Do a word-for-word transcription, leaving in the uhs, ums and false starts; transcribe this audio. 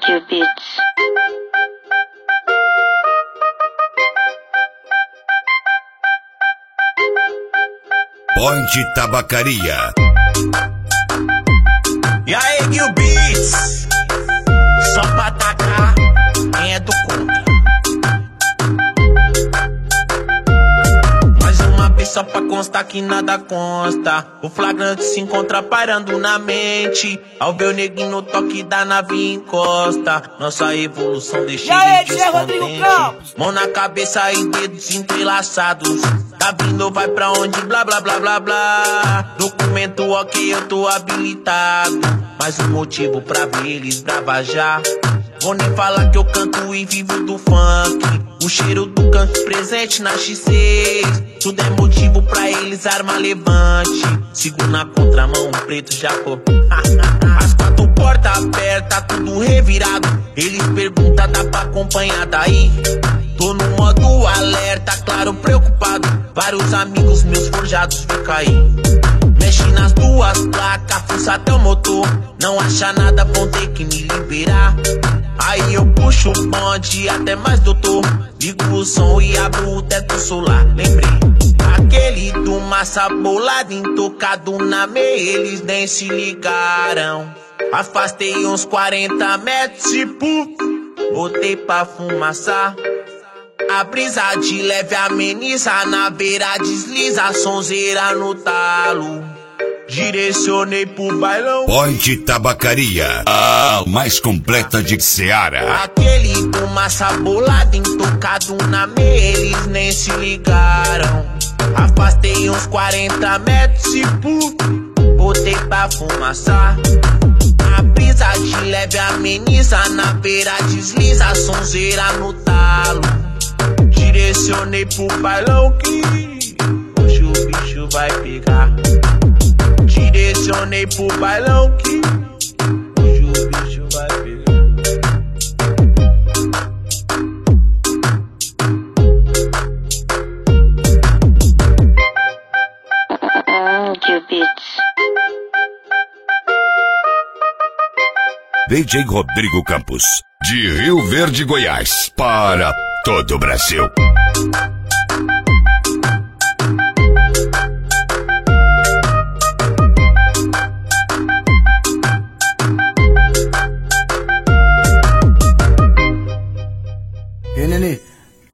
Áudio Beats. Point Tabacaria. E aí, Gil Beats, só pra atacar quem é do contra. Mais uma vez só pra constar que nada consta. O flagrante se encontra parando na mente. Ao ver o neguinho no toque da nave encosta. Nossa evolução deixa ele descontente. Mão na cabeça e dedos entrelaçados. Tá vindo, vai pra onde, blá blá blá blá blá. Documento ok, eu tô habilitado. Mas o motivo pra ver eles brava já. Vou nem falar que eu canto e vivo do funk. O cheiro do canto presente na X seis. Tudo é motivo pra eles arma levante. Sigo na contramão, um preto já pô. As quatro portas abertas, tudo revirado. Eles perguntam, dá pra acompanhar daí? Tô no modo alerta, claro, preocupado. Vários amigos meus forjados vi cair. Mexe nas duas placas, fuça até o motor. Não acha nada, vão ter que me liberar. Aí eu puxo o bonde, até mais doutor. Ligo o som e abro o teto solar. Lembrei, aquele do massa bolado, intocado na meia, eles nem se ligaram. Afastei uns quarenta metros e puf, botei pra fumaçar. A brisa de leve ameniza, na beira desliza, sonzeira no talo. Direcionei pro bailão. Point Tabacaria, a mais completa de Ceará. Aquele do massa bolado, intocado na meia, eles nem se ligaram. Afastei uns quarenta metros e puf, botei pra fumaçar. A brisa de leve ameniza, na beira desliza, sonzeira no talo. Direcionei pro bailão que hoje o bicho vai pegar. Direcionei pro bailão que hoje o bicho vai pegar. Áudio Beats. D J Rodrigo Campos, de Rio Verde, Goiás, para todo o Brasil.